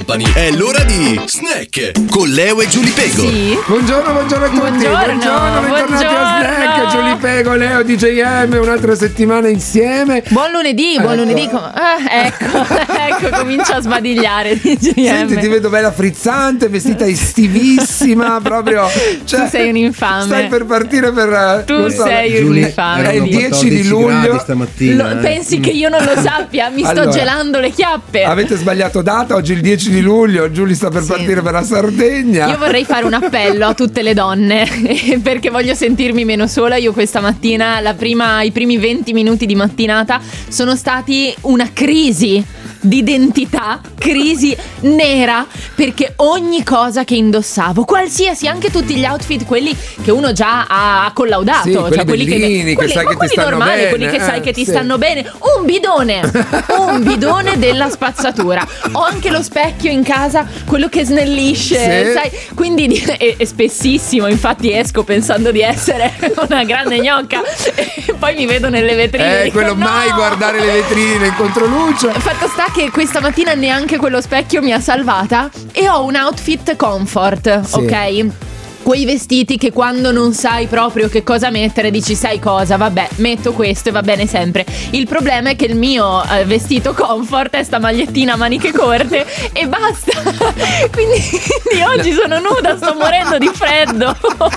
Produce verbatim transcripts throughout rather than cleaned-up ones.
Company, è l'ora di Snack con Leo e Giulia Pego. Sì. Buongiorno, buongiorno a tutti. Buongiorno, buongiorno bentornati buongiorno. a Snack. Giulia Pego, Leo, D J M, un'altra settimana insieme. Buon lunedì, buon ecco. lunedì. Com- ah, ecco, ecco, comincia a sbadigliare D J M. Senti, ti vedo bella frizzante, vestita estivissima, proprio. Cioè, tu sei un infame. Stai per partire per. Tu so, sei un infame. È il dieci di luglio. Stamattina, Lo, eh. pensi che io non lo sappia? Mi sto Allora, gelando le chiappe. Avete sbagliato data, oggi è il dieci di luglio, Giulia sta per Sì. partire per la Sardegna. Io vorrei fare un appello a tutte le donne perché voglio sentirmi meno sola. Io questa mattina, la prima, i primi venti minuti di mattinata sono stati una crisi di identità, crisi nera, perché ogni cosa che indossavo, qualsiasi, anche tutti gli outfit, quelli che uno già ha collaudato, Sì, quelli cioè quelli bellini, che quelli, sai ma che ti quelli stanno normali, bene, quelli che eh, sai che ti sì. stanno bene, un bidone, un bidone della spazzatura. Ho anche lo specchio in casa, quello che snellisce, Sì. sai, quindi è, è spessissimo, infatti esco pensando di essere una grande gnocca e poi mi vedo nelle vetrine. Eh, dico, quello no! mai guardare le vetrine in controluce. Fatto sta che questa mattina neanche quello specchio mi ha salvata e ho un outfit comfort, Sì. ok? Quei vestiti che quando non sai proprio che cosa mettere dici sai cosa, vabbè, metto questo e va bene sempre. Il problema è che il mio eh, vestito comfort è sta magliettina a maniche corte e basta. Quindi, quindi oggi sono nuda, sto morendo di freddo.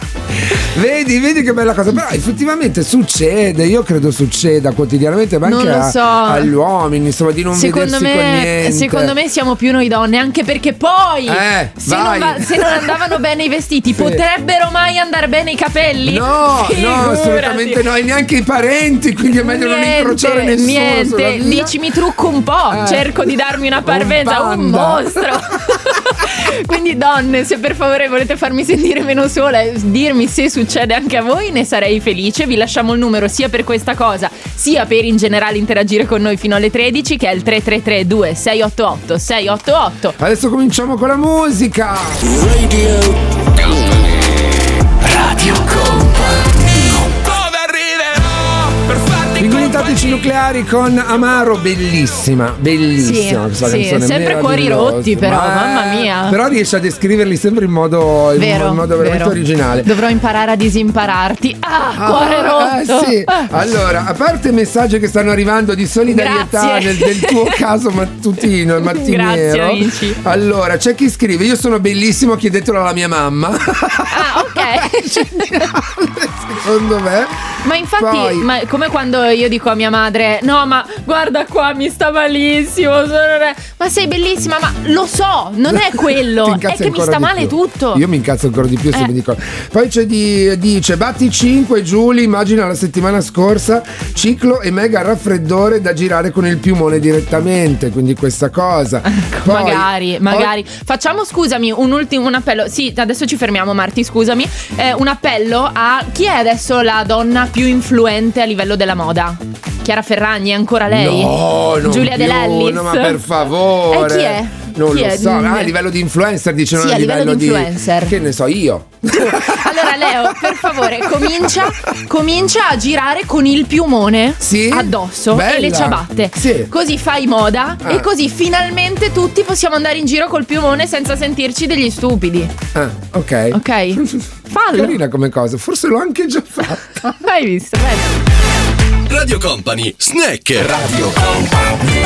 Vedi, vedi che bella cosa. Però effettivamente succede, io credo succeda quotidianamente, ma anche Non lo a- so. agli uomini, insomma, di non Secondo vedersi con me, niente. secondo me siamo più noi donne, anche perché poi Eh, se, non vai. va- se non andavano bene i vestiti, Sì. potrebbero mai andare bene i capelli? No, no, Figurati. assolutamente no, e neanche i parenti, quindi è meglio non incrociare nessuno sulla Niente, via. dici mi trucco un po', Eh. cerco di darmi una parvenza, un, Un panda. mostro. Quindi donne, se per favore volete farmi sentire meno sola e dirmi se succede anche a voi, ne sarei felice. Vi lasciamo il numero sia per questa cosa, sia per in generale interagire con noi fino alle tredici, che è il tre tre tre due sei otto otto sei otto otto. Adesso cominciamo con la musica. Radio Company. Radio Company. Dove arriverò per farti Pinguini tattici nucleari con Amaro, bellissima, bellissima Sì, questa sì, canzone, sempre cuori meravigliosa. rotti però, Ma- mamma mia. Però riesce a descriverli sempre in modo, in Vero, modo veramente vero. originale. Dovrò imparare a disimpararti. Ah, Ah, cuore rotto. eh, sì. Ah. Allora, a parte i messaggi che stanno arrivando di solidarietà Grazie. nel, del tuo caso mattutino e mattiniero. Grazie, amici. Allora, c'è chi scrive: io sono bellissimo, chiedetelo alla mia mamma. Ah, ok. Secondo me. Ma infatti, Poi- ma come quando io dico a mia madre: no, ma guarda qua, mi sta malissimo. sono re- Ma sei bellissima, ma lo so, non è Ti quello. È incazzi che mi ancora sta di male più. tutto. Io mi incazzo ancora di più se Eh. mi dicono. Poi c'è di, dice: batti cinque Giulia, immagina la settimana scorsa, ciclo e mega raffreddore da girare con il piumone direttamente. Quindi questa cosa. Poi- Magari, magari. Facciamo, scusami, un ultimo un appello. Sì, adesso ci fermiamo, Marti, scusami. Eh, un appello a chi è adesso la donna più influente a livello della moda? Chiara Ferragni, è ancora lei? No, non Giulia più, Dell'Ellis? no, ma per favore. Eh, chi è? Non Chi lo è? so. Ah, Mm. a livello di influencer, dice, Sì, non a livello di influencer. Che ne so io. Allora Leo, per favore, comincia, comincia a girare con il piumone Sì? addosso Bella. e le ciabatte. Sì. Così fai moda Ah. e così finalmente tutti possiamo andare in giro col piumone senza sentirci degli stupidi. Ah, ok. Ok? Fallo. Carina come cosa, forse l'ho anche già fatta. Hai visto? Bene. Radio Company. Snack. Radio Company.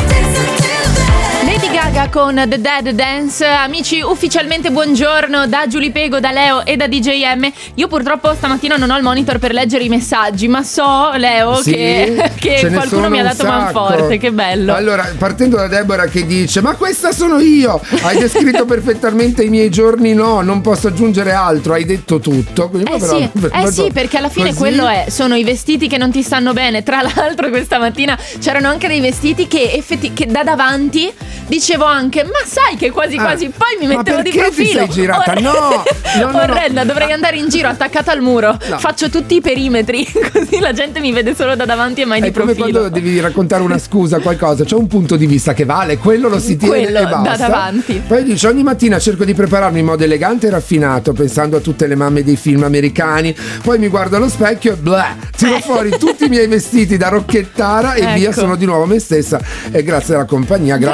Lady Gaga con The Dead Dance. Amici, ufficialmente buongiorno da Giulia Pego, da Leo e da D J M. Io purtroppo stamattina non ho il monitor per leggere i messaggi, ma so, Leo, Sì, che, che ce ne qualcuno sono mi ha un dato sacco. manforte. Che bello. Allora, partendo da Deborah che dice: ma questa sono io, hai descritto perfettamente i miei giorni, no, non posso aggiungere altro, hai detto tutto. Quindi, Eh però, sì, eh sì, perché alla fine così- quello è, sono i vestiti che non ti stanno bene. Tra l'altro questa mattina c'erano anche dei vestiti che, effetti, che da davanti dicevo anche, ma sai che quasi Ah, quasi poi mi ma mettevo di perché ti profilo. sei girata? Orre- No, no, no, no. Orrenda, dovrei andare in giro attaccata al muro. No. Faccio tutti i perimetri, così la gente mi vede solo da davanti e mai È di come profilo. quando devi raccontare una scusa, qualcosa, c'è un punto di vista che vale, quello lo si tiene Quello e da basta. davanti. Poi dice: ogni mattina cerco di prepararmi in modo elegante e raffinato, pensando a tutte le mamme dei film americani. Poi mi guardo allo specchio e blah, tiro fuori tutti i miei vestiti da rocchettara e Ecco. via, sono di nuovo me stessa. E grazie alla compagnia, grazie Però- a te.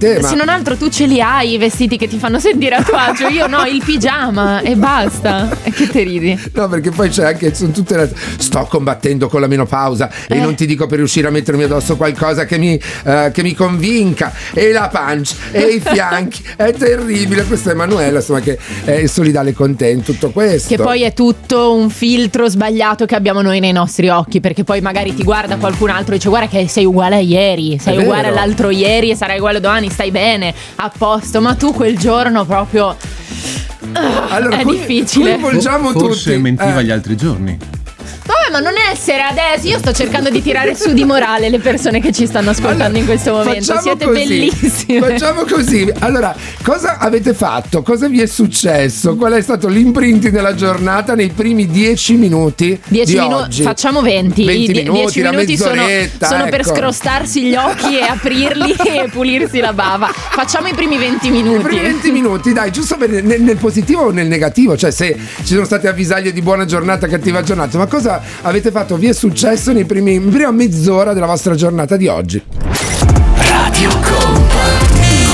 te. Ma se non altro tu ce li hai i vestiti che ti fanno sentire a tuo agio, io no, il pigiama e basta. E che te ridi? No, perché poi c'è anche, sono tutte le... sto combattendo con la menopausa Eh. e non ti dico per riuscire a mettermi addosso qualcosa che mi, eh, che mi convinca, e la pancia e i fianchi, è terribile. Questa è Emanuela, insomma, che è solidale con te in tutto questo. Che poi è tutto un filtro sbagliato che abbiamo noi nei nostri occhi, perché poi magari ti guarda qualcun altro e dice guarda che sei uguale a ieri, sei È uguale vero. all'altro ieri e sarai uguale domani, stai bene, a posto, ma tu quel giorno proprio Allora, è co- difficile. coinvolgiamo Forse tutti. mentiva Eh. gli altri giorni. Vabbè, ma non essere adesso. Io sto cercando di tirare su di morale le persone che ci stanno ascoltando Allora, in questo momento. facciamo Siete così, bellissime. Facciamo così. Allora, cosa avete fatto? Cosa vi è successo? Qual è stato l'imprinting della giornata nei primi dieci minuti dieci di minuti, oggi? facciamo venti. venti I die- minuti, dieci la minuti sono, mezz'oretta, sono per ecco. scrostarsi gli occhi e aprirli e pulirsi la bava. Facciamo i primi venti minuti. I primi venti minuti, dai, giusto per- nel, nel positivo o nel negativo, cioè se ci sono state avvisaglie di buona giornata, cattiva giornata, ma cosa avete fatto? Vi è successo nei primi, in prima mezz'ora della vostra giornata di oggi? Radio Company.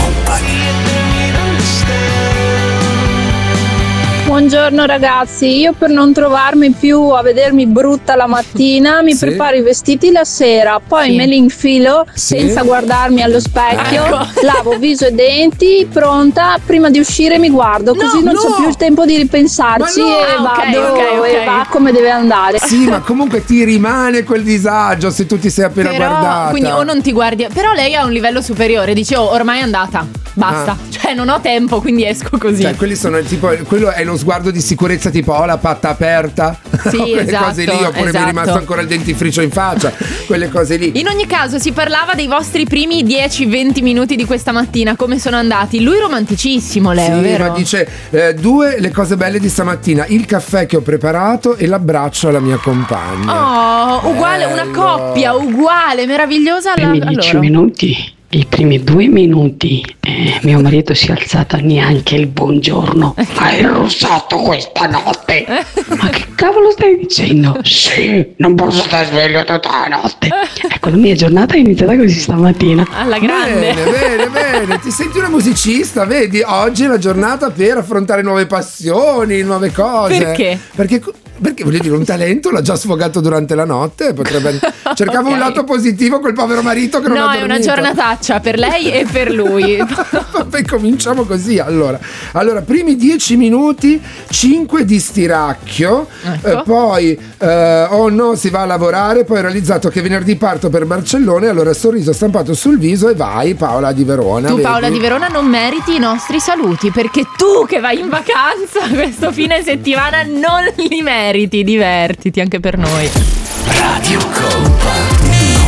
Buongiorno ragazzi, io per non trovarmi più a vedermi brutta la mattina mi Sì. preparo i vestiti la sera, poi Sì. me li infilo Sì. senza guardarmi allo specchio, Ecco. lavo viso e denti, pronta, prima di uscire mi guardo, No, così non no. c'è più il tempo di ripensarci Ma no. e Ah, ok, vado ok, ok. e va come deve andare. Sì, ma comunque ti rimane quel disagio se tu ti sei appena Però, guardata. quindi o non ti guardi. Però lei ha un livello superiore. Dice, oh, ormai è andata. Basta. Ah. Cioè, non ho tempo, quindi esco così. Cioè, quelli sono tipo, quello è lo sguardo di sicurezza, tipo ho la patta aperta, Sì, o quelle esatto, cose lì, oppure mi è esatto. rimasto ancora il dentifricio in faccia, quelle cose lì. In ogni caso si parlava dei vostri primi dieci venti minuti di questa mattina, come sono andati. Lui romanticissimo, Leo, Sì, vero? ma dice eh, due le cose belle di stamattina: il caffè che ho preparato e l'abbraccio alla mia compagna. Oh, uguale, una Bello. coppia, uguale, meravigliosa. I alla- primi dieci allora. minuti, i primi due minuti, eh, mio marito si è alzato neanche il buongiorno. Hai russato questa notte? Ma che cavolo stai dicendo? Sì, non posso stare sveglio tutta la notte. Ecco, la mia giornata è iniziata così stamattina. Alla grande. Bene, bene, bene. Ti senti una musicista, vedi? Oggi è la giornata per affrontare nuove passioni, nuove cose. Perché? Perché, perché voglio dire, un talento l'ha già sfogato durante la notte. Potrebbe... Cercava Ok. un lato positivo quel povero marito che non No, ha è dormito. una giornataccia per lei e per lui. Vabbè, cominciamo così allora. Allora, primi dieci minuti, cinque di stiracchio, Ecco. eh, poi eh, oh no, si va a lavorare, poi ho realizzato che venerdì parto per Barcellona, e allora sorriso stampato sul viso e vai Paola di Verona. Tu vedi? Paola di Verona non meriti i nostri saluti, perché tu che vai in vacanza questo fine settimana non li meriti. Divertiti anche per noi. Radio Company.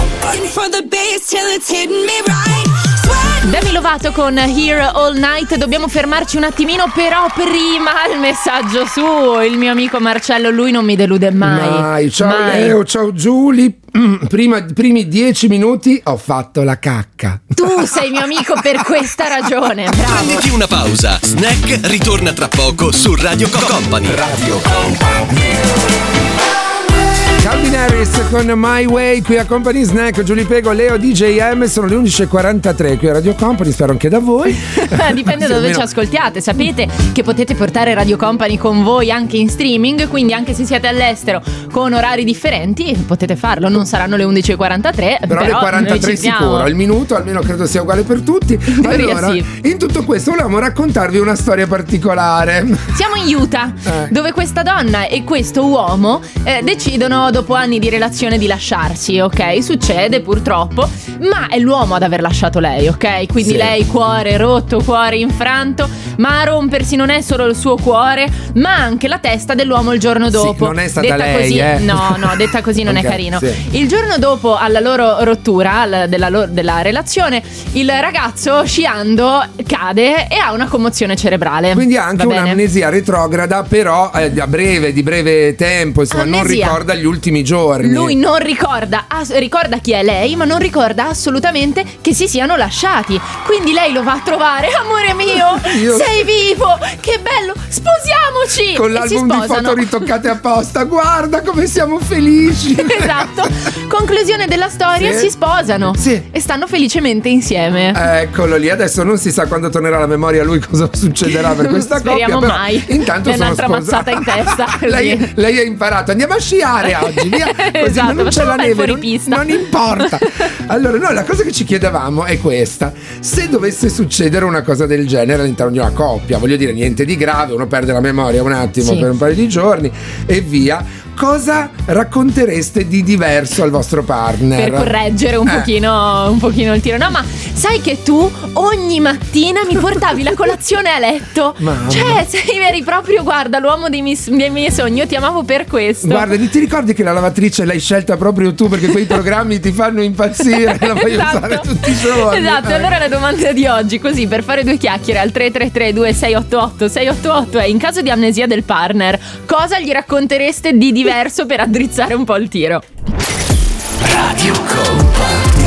For the bass till it's hitting me right. Sweat. Demi Lovato con Here All Night. Dobbiamo fermarci un attimino, però prima il messaggio su il mio amico Marcello, lui non mi delude mai. Mai. Ciao Mai. Leo, ciao Giulia. Prima, primi dieci minuti ho fatto la cacca. Tu sei mio amico per questa ragione, bravo. Prenditi una pausa. Snack ritorna tra poco su Radio Company. Radio Calvin Harris con My Way qui a Company Snack, Giulia Pego, Leo D J M, sono le undici e quarantatré qui a Radio Company, spero anche da voi. Dipende Sì, da dove almeno- ci ascoltiate. Sapete che potete portare Radio Company con voi anche in streaming, quindi anche se siete all'estero con orari differenti potete farlo. Non saranno le undici e quarantatré, Però, però le quarantatré noi ci siamo. sicuro, il minuto almeno credo sia uguale per tutti. teoria Allora, sì. in tutto questo volevamo raccontarvi una storia particolare. Siamo in Utah, Eh. dove questa donna e questo uomo eh, decidono dopo anni di relazione di lasciarsi, ok? Succede purtroppo, ma è l'uomo ad aver lasciato lei, ok? Quindi Sì. lei cuore rotto, cuore infranto, ma a rompersi non è solo il suo cuore, ma anche la testa dell'uomo il giorno dopo. non è stata detta lei, così, eh. no, no, detta così non Ok, è carino. sì. Il giorno dopo alla loro rottura, al- della, loro- della relazione, il ragazzo sciando cade e ha una commozione cerebrale. Quindi ha anche Va bene? un'amnesia retrograda, però eh, a breve, di breve tempo, insomma, non Amnesia. ricorda gli ultimi ultimi giorni. Lui non ricorda, ass- ricorda chi è lei, ma non ricorda assolutamente che si siano lasciati. Quindi lei lo va a trovare. Amore mio, Io- sei vivo, che bello, sposiamoci. Con E l'album si di sposano. foto ritoccate apposta. Guarda come siamo felici. Esatto. Conclusione della storia, Sì. si sposano. Sì. E stanno felicemente insieme. Eccolo lì, adesso non si sa quando tornerà alla memoria a lui cosa succederà per questa Speriamo coppia. Però mai. intanto È sono un'altra sposati. mazzata in testa, così. lei, lei ha imparato, andiamo a sciare oggi, via. Così Esatto, non c'è facciamo la un bel neve, non, fuoripista. non importa. Allora, noi la cosa che ci chiedevamo è questa: se dovesse succedere una cosa del genere all'interno di una coppia, voglio dire, niente di grave, uno perde la memoria un attimo Sì. per un paio di giorni e via, cosa raccontereste di diverso al vostro partner? Per correggere un Eh. pochino un pochino il tiro. No, ma sai che tu ogni mattina mi portavi la colazione a letto. Mamma. Cioè, sei eri proprio, guarda, l'uomo dei miei, dei miei sogni. Io ti amavo per questo. Guarda, ti ricordi che la lavatrice l'hai scelta proprio tu perché quei programmi ti fanno impazzire, la voglio Esatto. usare tutti i giorni. Esatto, Eh. allora la domanda di oggi, così per fare due chiacchiere al tre tre tre due sei otto otto sei otto otto è: in caso di amnesia del partner, cosa gli raccontereste di diverso per addrizzare un po' il tiro? Radio Company.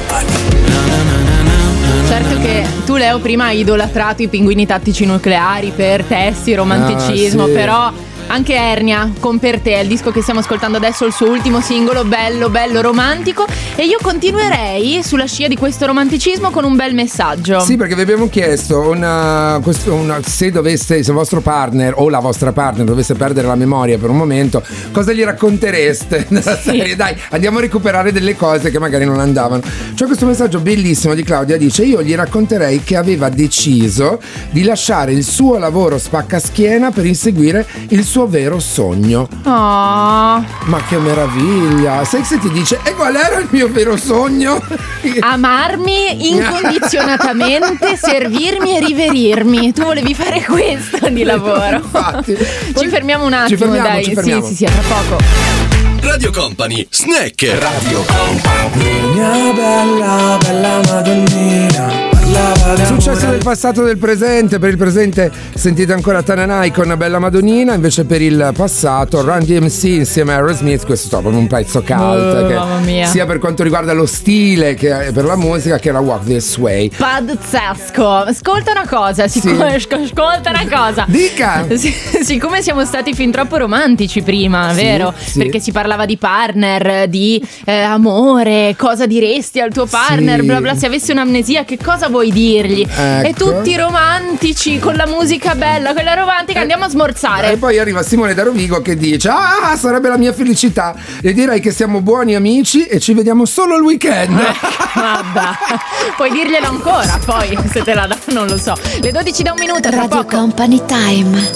Certo che tu, Leo, prima hai idolatrato i pinguini tattici nucleari per testi, romanticismo, Ah, sì. però anche Ernia con Per te è il disco che stiamo ascoltando adesso, il suo ultimo singolo, bello bello romantico, e io continuerei sulla scia di questo romanticismo con un bel messaggio. Sì, perché vi abbiamo chiesto una, questo, una, se dovesse, se il vostro partner o la vostra partner dovesse perdere la memoria per un momento, cosa gli raccontereste nella Sì. serie? Dai, andiamo a recuperare delle cose che magari non andavano. C'è questo messaggio bellissimo di Claudia, dice: io gli racconterei che aveva deciso di lasciare il suo lavoro spaccaschiena per inseguire il suo vero sogno. Oh. Ma che meraviglia! Sai se ti dice: e qual era il mio vero sogno? Amarmi incondizionatamente, servirmi e riverirmi. Tu volevi fare questo di lavoro. Infatti. Ci fermiamo un attimo, Ci fermiamo, dai. ci fermiamo. Sì, sì, sì, a tra poco. Radio Company, Snack. Radio Mia bella, bella Madonnina, parlava di Successo amore. del passato e del presente. Per il presente sentite ancora Tananai con una bella Madonnina, invece per il passato Run D M C insieme a Aerosmith. Questo è proprio un pezzo cult, Oh, che mamma mia. sia per quanto riguarda lo stile che per la musica, che era Walk This Way. Pazzesco. Ascolta una cosa, siccome, ascolta una cosa. Dica! Sì, siccome siamo stati fin troppo romantici prima, Sì, vero? sì. Perché si parlava di partner, di eh, amore, cosa diresti al tuo partner, Sì. bla bla, se avessi un'amnesia che cosa vuoi dirgli? Ecco. E tutti romantici, con la musica bella, quella romantica, andiamo a smorzare. E poi arriva Simone da Rovigo che dice: ah, sarebbe la mia felicità. E direi che siamo buoni amici e ci vediamo solo il weekend. Vabbè, puoi dirglielo ancora, poi se te la dà, non lo so. Le dodici da un minuto, tra Radio poco. Company Time.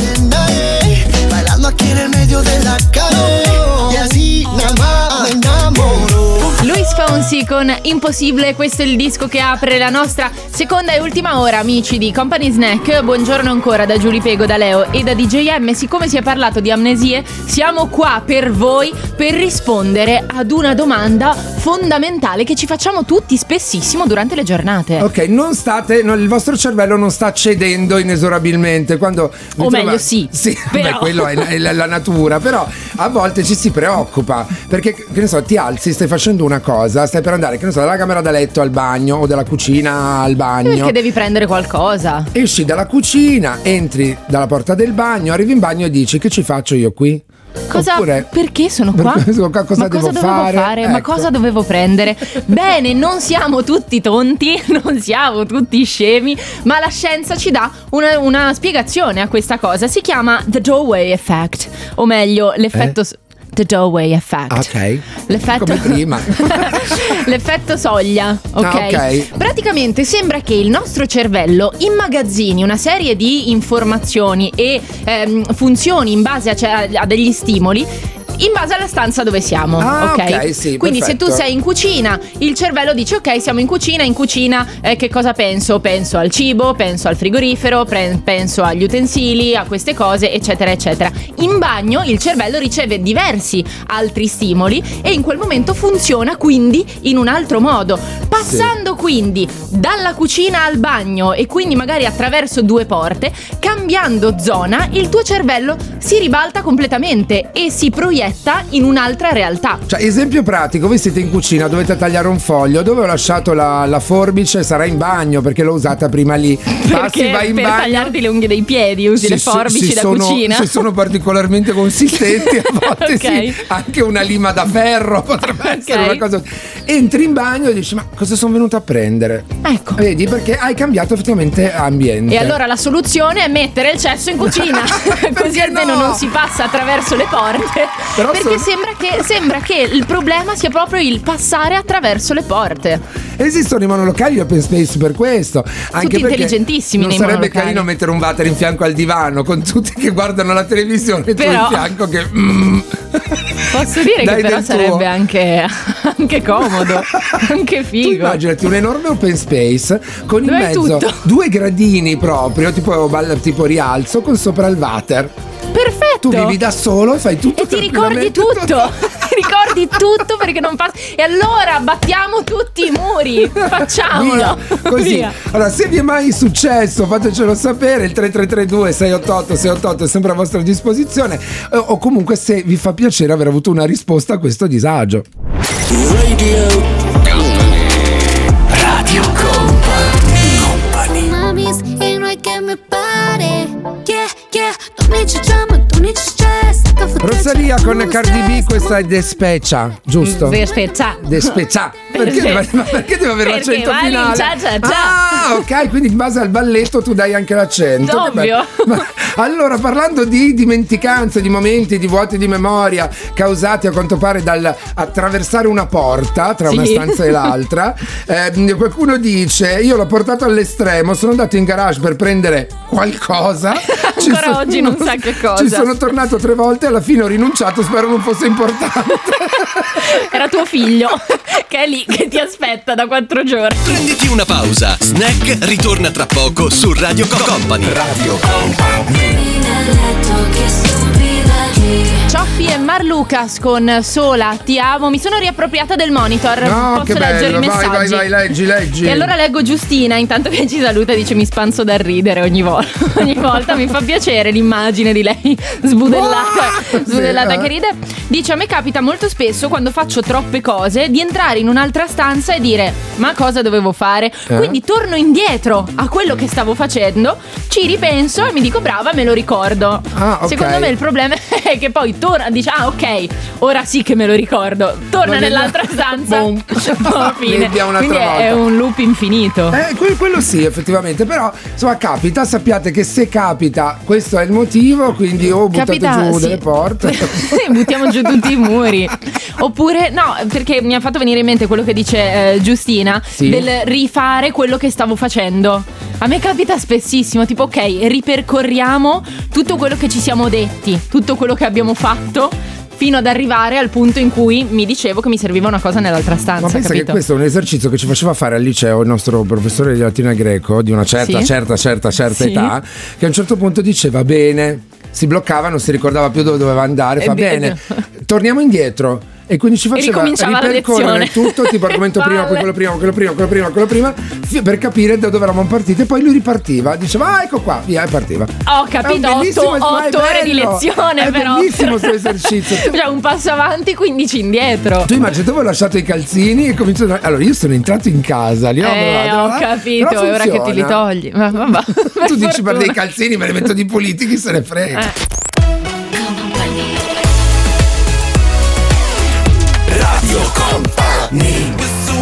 Bailando aquí en el medio de la calle. Y así nada más me enamoro. Luis Fonsi con Impossibile, questo è il disco che apre la nostra seconda e ultima ora, amici di Company Snack. Buongiorno ancora da Giulia Pego, da Leo e da D J M. Siccome si è parlato di amnesie, siamo qua per voi per rispondere ad una domanda fondamentale che ci facciamo tutti spessissimo durante le giornate. Ok, non state, no, il vostro cervello non sta cedendo inesorabilmente quando vi O trova- meglio, sì, sì, però. beh, quello è, è la, la natura, però a volte ci si preoccupa perché, che ne so, ti alzi, stai facendo una cosa, stai per andare, che ne so, dalla camera da letto al bagno o dalla cucina al bagno. Perché devi prendere qualcosa. Esci dalla cucina, entri dalla porta del bagno, arrivi in bagno e dici: che ci faccio io qui? Cosa, Oppure, perché sono qua? cosa Ma cosa devo dovevo fare? Ma Ecco. cosa dovevo prendere? Bene, non siamo tutti tonti, non siamo tutti scemi, ma la scienza ci dà una, una spiegazione a questa cosa. Si chiama The Doorway Effect, o meglio, l'effetto... Eh? s- The Doorway Effect. Ok. L'effetto Come prima. L'effetto soglia, ok? Ah, ok. Praticamente sembra che il nostro cervello immagazzini una serie di informazioni e ehm, funzioni in base a, cioè, a degli stimoli in base alla stanza dove siamo, Ah, ok? ok, sì, Quindi perfetto. se tu sei in cucina, il cervello dice: ok, siamo in cucina, in cucina eh, che cosa penso? Penso al cibo, penso al frigorifero, pre- penso agli utensili, a queste cose, eccetera, eccetera. In bagno il cervello riceve diversi altri stimoli e in quel momento funziona quindi in un altro modo. Passando quindi dalla cucina al bagno e quindi magari attraverso due porte, cambiando zona, il tuo cervello si ribalta completamente e si proietta in un'altra realtà. Cioè, esempio pratico, voi siete in cucina, dovete tagliare un foglio, dove ho lasciato la, la forbice? Sarà in bagno, perché l'ho usata prima lì. Passi, Perché vai in per bagno. tagliarti le unghie dei piedi usi Se- le forbici se da sono, cucina. Se sono particolarmente consistenti, a volte Ok. sì, anche una lima da ferro potrebbe essere Ok. una cosa. Entri in bagno e dici: ma cosa sono venuto a prendere? Ecco. Vedi, perché hai cambiato effettivamente ambiente. E allora la soluzione è mettere il cesso in cucina, così almeno no? non si passa attraverso le porte. Però perché sono- sembra, che, sembra che il problema sia proprio il passare attraverso le porte. Esistono i monolocali open space per questo. Anche Tutti perché intelligentissimi non nei sarebbe monolocali. carino mettere un water in fianco al divano con tutti che guardano la televisione e tu Però- in fianco che mm. Posso dire Dai che però del tuo. sarebbe anche, anche comodo, anche Tu figo. immaginati un enorme open space con in Dove è mezzo tutto. due gradini proprio, tipo, ball- tipo rialzo, con sopra il water. Perfetto. Tu vivi da solo e fai tutto E ti ricordi tranquillamente. tutto. Ti ricordi tutto perché non passa. E allora battiamo tutti i muri. Facciamolo. Via, così. Via. Allora, se vi è mai successo, fatecelo sapere. Il tre tre tre due sei otto otto sei otto otto è sempre a vostra disposizione. Eh, O comunque, se vi fa piacere aver avuto una risposta a questo disagio. Radio Company. Mamis, y no hay que me pare. Yeah, yeah, don't need your drama, don't need your stress. Rosalia con Cardi B, questa è Despecia, giusto? Aspetta. Despecia. Perché deve, ma perché deve avere Perché l'accento vai lì, finale? cia, cia, cia. Ah, ok, quindi in base al balletto tu dai anche l'accento. Che Ovvio. bello. Ma- allora, parlando di dimenticanze, di momenti, di vuoti di memoria causati a quanto pare dal attraversare una porta tra Sì. una stanza e l'altra, eh, qualcuno dice: io l'ho portato all'estremo, sono andato in garage per prendere qualcosa. Ci Ancora oggi non sa che cosa. Ci sono tornato tre volte, alla fine ho rinunciato, spero non fosse importante. Era tuo figlio che è lì che ti aspetta da quattro giorni. Prenditi una pausa. Snack ritorna tra poco su Radio Company. Radio Cioffi e Marlucas con Sola, ti amo. Mi sono riappropriata del monitor. No, Posso che leggere bello, i vai, messaggi? vai, vai, leggi, leggi. E allora leggo Giustina, intanto che ci saluta, dice: mi spanzo dal ridere ogni volta. Ogni volta mi fa piacere l'immagine di lei sbudellata, Wow, sbudellata sì, eh. che ride. Dice: a me capita molto spesso, quando faccio troppe cose, di entrare in un'altra stanza e dire: ma cosa dovevo fare? Eh? Quindi torno indietro a quello che stavo facendo, ci ripenso e mi dico: brava, me lo ricordo. Ah, ok. Secondo me il problema è che poi torna, dice: ah, ok, ora sì che me lo ricordo. Torna Ma nell'altra vedi- stanza. Boom. No, fine. Vediamo un'altra Quindi è- volta. è un loop infinito. Eh, que- quello sì, effettivamente, però insomma capita, sappiate che se capita questo è il motivo, quindi o buttate Capita, giù sì. delle porte. Sì, buttiamo giù tutti i muri. Oppure no, perché mi ha fatto venire in mente quello che dice eh, Giustina, Sì. del rifare quello che stavo facendo. A me capita spessissimo, tipo ok, ripercorriamo tutto quello che ci siamo detti, tutto quello che abbiamo fatto, fino ad arrivare al punto in cui mi dicevo che mi serviva una cosa nell'altra stanza. Ma pensa capito? che questo è un esercizio che ci faceva fare al liceo il nostro professore di latino e greco di una certa, Sì. certa, certa, certa Sì. età, che a un certo punto diceva: bene, si bloccava, non si ricordava più dove doveva andare, È fa vero. bene, torniamo indietro. E quindi ci faceva ricominciava la ripercorrere lezione. tutto, tipo argomento Che prima, poi palle. quello prima, quello prima, quello prima, quello prima, fi- per capire da dove eravamo partiti. E poi lui ripartiva, diceva: ah, ecco qua, via, e partiva. Ho capito, È un bellissimo- otto, ma è otto ore di bello. lezione, È però. bellissimo questo esercizio. Cioè un passo avanti, quindici indietro. Tu immagini, dopo ho lasciato i calzini e comincio a... Allora io sono entrato in casa, li ho Eh, provato, ho però capito, è ora che te li funziona. togli. Ma vabbè. Tu dici per fortuna. dei calzini me ne metto di puliti, chi se ne frega. Eh. Radio Company.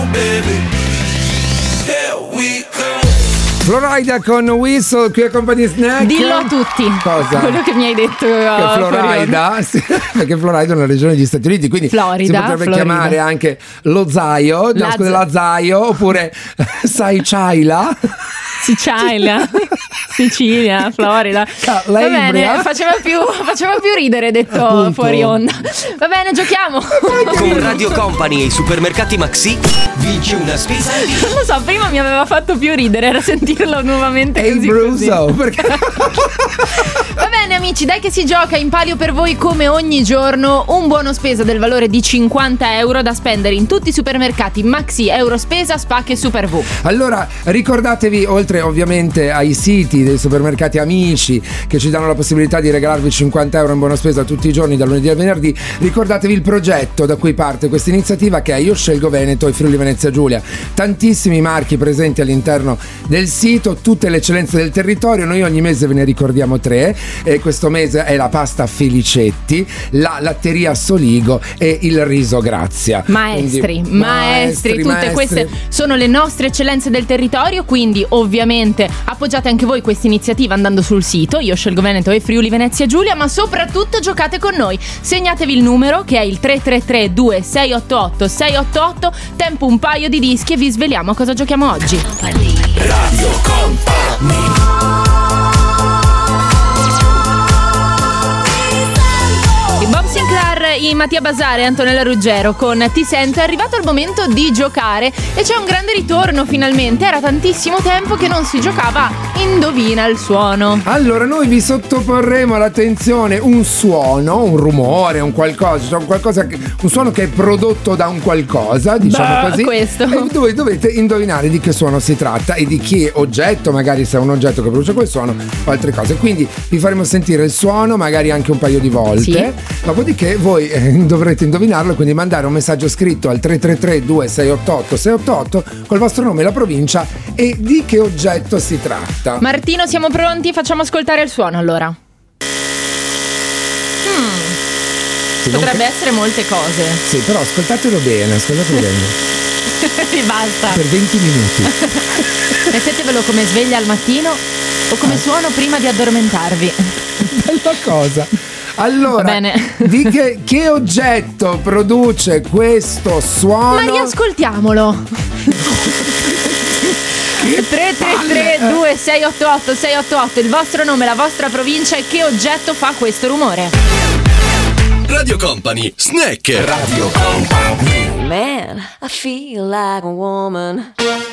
Florida con Whistle qui a Company Snack. Dillo a tutti. Cosa? Quello che mi hai detto. Che oh, Florida, sì, perché Florida è una regione degli Stati Uniti, quindi Florida, si potrebbe Florida. chiamare anche lo Zaio, La no, scusa, Z- la Zaio, oppure Saichaila. Sicilia, Sicilia, Florida. Va Calabria. bene, faceva più, faceva più ridere detto Appunto. fuori onda. Va bene, giochiamo. Con Radio Company e i supermercati Maxi vinci una spesa di Non lo so, prima mi aveva fatto più ridere, era sentirlo nuovamente Hey così così. Bruso, perché Va bene amici, dai che si gioca, in palio per voi come ogni giorno un buono spesa del valore di cinquanta euro da spendere in tutti i supermercati Maxi, Eurospesa, Spac e Super V. Allora ricordatevi, oltre ovviamente ai siti dei supermercati amici che ci danno la possibilità di regalarvi cinquanta euro in buona spesa tutti i giorni dal lunedì al venerdì, ricordatevi il progetto da cui parte questa iniziativa, che è Io Scelgo Veneto e Friuli Venezia Giulia. Tantissimi marchi presenti all'interno del sito, tutte le eccellenze del territorio. Noi ogni mese ve ne ricordiamo tre, e questo mese è la pasta Felicetti, la latteria Soligo e il riso Grazia. Maestri, Quindi, maestri, maestri, tutte maestri. queste sono le nostre eccellenze del territorio, quindi ovviamente appoggiate anche voi questa iniziativa andando sul sito Io Scelgo Veneto e Friuli Venezia Giulia, ma soprattutto giocate con noi. Segnatevi il numero che è il tre tre tre due sei otto otto sei otto otto, tempo un paio di dischi e vi sveliamo a cosa giochiamo oggi. Radio Company. Bob Sinclair, i Mattia Basare e Antonella Ruggero con Ti Sento. È arrivato il momento di giocare e c'è un grande ritorno finalmente. Era tantissimo tempo che non si giocava Indovina il suono. Allora noi vi sottoporremo all'attenzione un suono, un rumore, un qualcosa, cioè un qualcosa che, un suono che è prodotto da un qualcosa, diciamo Beh, così. questo. E voi dovete indovinare di che suono si tratta e di che oggetto, magari se è un oggetto che produce quel suono o altre cose. Quindi vi faremo sentire il suono, magari anche un paio di volte. Sì. Dopodiché voi eh, dovrete indovinarlo, quindi mandare un messaggio scritto al tre tre tre due sei otto otto sei otto otto col vostro nome e la provincia e di che oggetto si tratta. Martino, siamo pronti? Facciamo ascoltare il suono allora. Hmm. Sì, non Potrebbe ca- essere molte cose. Sì, però ascoltatelo bene, ascoltatelo bene. E basta. Per venti minuti. Mettetevelo come sveglia al mattino o come suono prima di addormentarvi. Bella cosa. Allora, Va bene. di che, che oggetto produce questo suono? Ma riascoltiamolo. tre tre tre due sei otto otto sei otto otto, il vostro nome, la vostra provincia e che oggetto fa questo rumore. Radio Company, Snack. Radio Company. Man, I feel like a woman.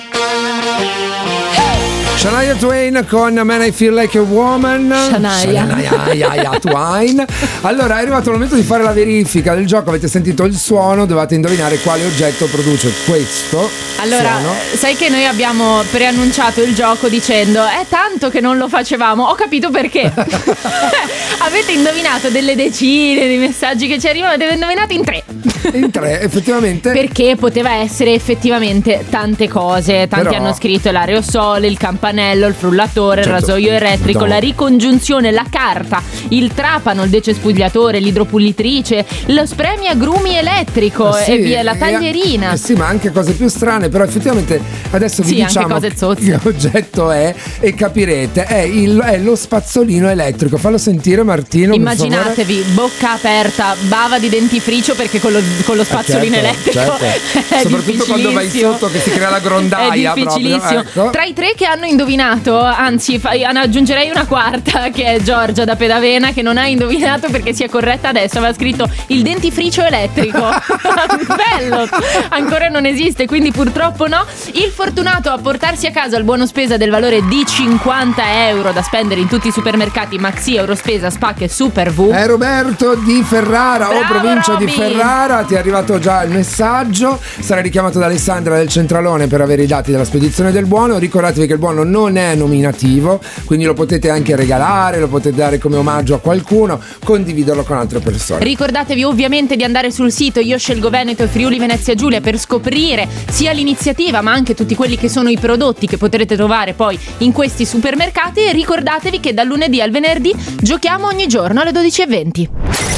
Shania Twain con Man I Feel Like a Woman. Shania. Shania Twain. Allora è arrivato il momento di fare la verifica del gioco. Avete sentito il suono, dovete indovinare quale oggetto produce questo Allora, suono. sai che noi abbiamo preannunciato il gioco dicendo è tanto che non lo facevamo. Ho capito perché. Avete indovinato delle decine di messaggi che ci arrivano, avete indovinato in tre. In tre, effettivamente. Perché poteva essere effettivamente tante cose. Tanti Però- hanno scritto l'aerosole, il campanello, il frullatore, Certo. il rasoio elettrico, No. la ricongiunzione, la carta, il trapano, il decespugliatore, l'idropulitrice, lo spremiagrumi elettrico Eh sì, e via, la e- taglierina. eh sì, ma anche cose più strane. Però effettivamente adesso vi Sì, anche diciamo cose zozze. che oggetto è e capirete. È, il, è lo spazzolino elettrico. Fallo sentire, Martino, per favore. Immaginatevi, bocca aperta, bava di dentifricio perché con lo, con lo spazzolino Ah, certo, elettrico certo. è Soprattutto quando vai difficilissimo. sotto che si crea la grondaia. È difficilissimo. proprio, ecco. Tra i tre che hanno indovinato, anzi fa- ne aggiungerei una quarta che è Giorgia da Pedavena, che non ha indovinato perché si è corretta adesso, aveva scritto il dentifricio elettrico. Bello, ancora non esiste, quindi purtroppo no. Il fortunato a portarsi a casa il buono spesa del valore di cinquanta euro da spendere in tutti i supermercati Maxi, Eurospesa, Spac e Super V. È Roberto di Ferrara o Bravo, provincia Roby. di Ferrara. Ti è arrivato già il messaggio. Sarà richiamato da Alessandra del Centralone per avere i dati della spedizione del buono. Ricordatevi che il buono non è nominativo, quindi lo potete anche regalare, lo potete dare come omaggio a qualcuno, condividerlo con altre persone. Ricordatevi ovviamente di andare sul sito Io Scelgo Veneto e Friuli Venezia Giulia per scoprire sia l'iniziativa ma anche tutti quelli che sono i prodotti che potrete trovare poi in questi supermercati, e ricordatevi che dal lunedì al venerdì giochiamo ogni giorno alle dodici e venti.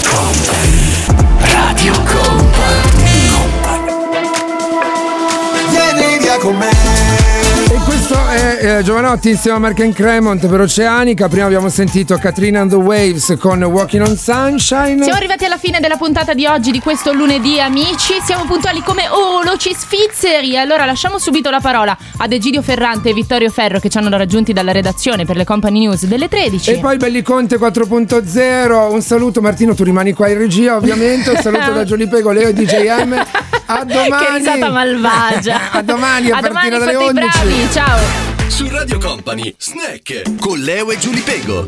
Radio Company. Vieni via con me. E questo è eh, Giovanotti insieme a Mark and Cremont per Oceanica. Prima abbiamo sentito Katrina and the Waves con Walking on Sunshine. Siamo arrivati alla fine della puntata di oggi, di questo lunedì, amici. Siamo puntuali come oloci svizzeri. Allora lasciamo subito la parola ad Egidio Ferrante e Vittorio Ferro, che ci hanno raggiunti dalla redazione per le Company News delle tredici. E poi Belli Conte quattro punto zero. Un saluto, Martino, tu rimani qua in regia ovviamente. Un saluto da Giulia Pego, Leo e D J M. A domani. Che risata malvagia. A domani a, A domani, partire dalle fate i undici. bravi, ciao. Su Radio Company, Snack con Leo e Giulia Pego.